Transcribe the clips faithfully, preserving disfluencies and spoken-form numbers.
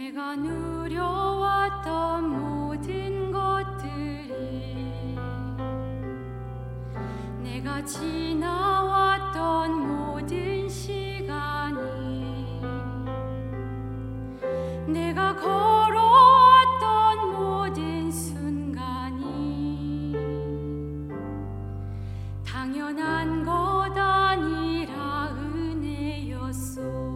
내가 누려왔던 모든 것들이, 내가 지나왔던 모든 시간이, 내가 걸어왔던 모든 순간이 당연한 것 아니라 은혜였소.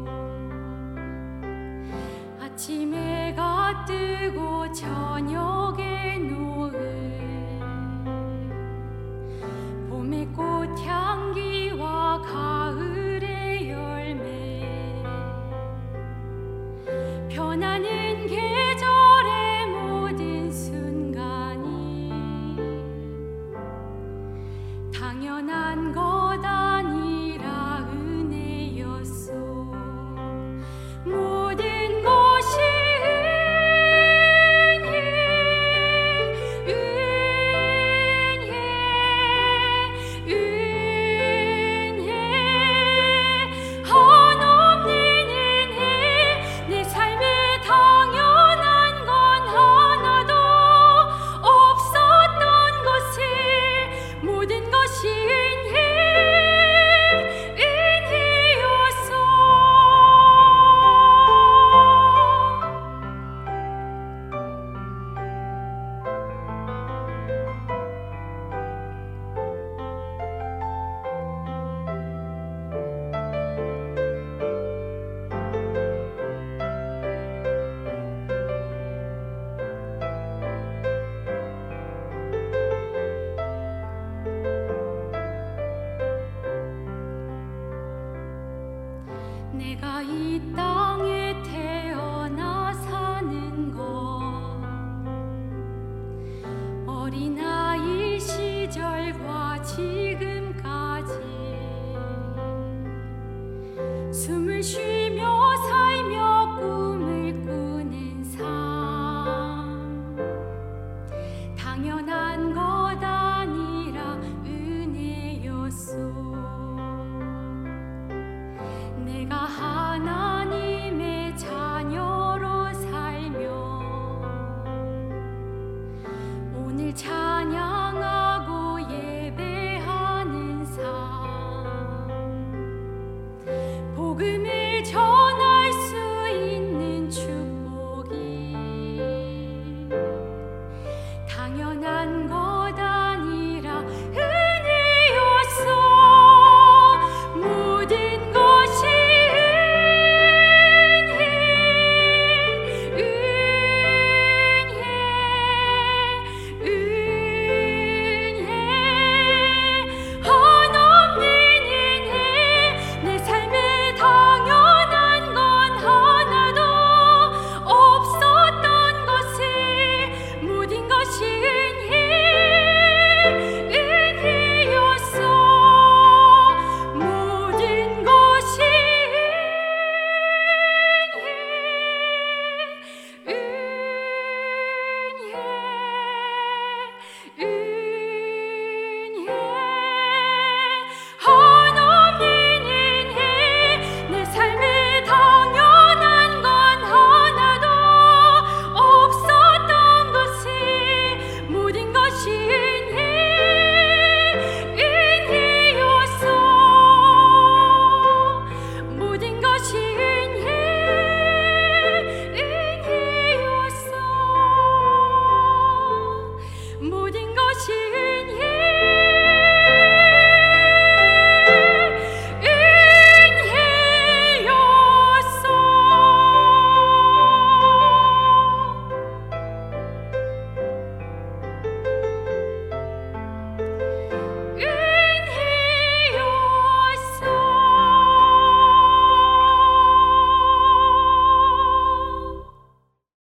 아침 해가 뜨고 저녁에 노을, 봄의 꽃향기와 가을의 열매, 변하는 계절의 모든 순간이 당연한 것 아니라 은혜였소. 모든 것이 은혜, 은혜, 은혜, 한없는 은혜. 내 삶에 당연한 건 하나도 없었던 것을, 모든 것이 은혜, 은혜였소. 내가 이 땅에 태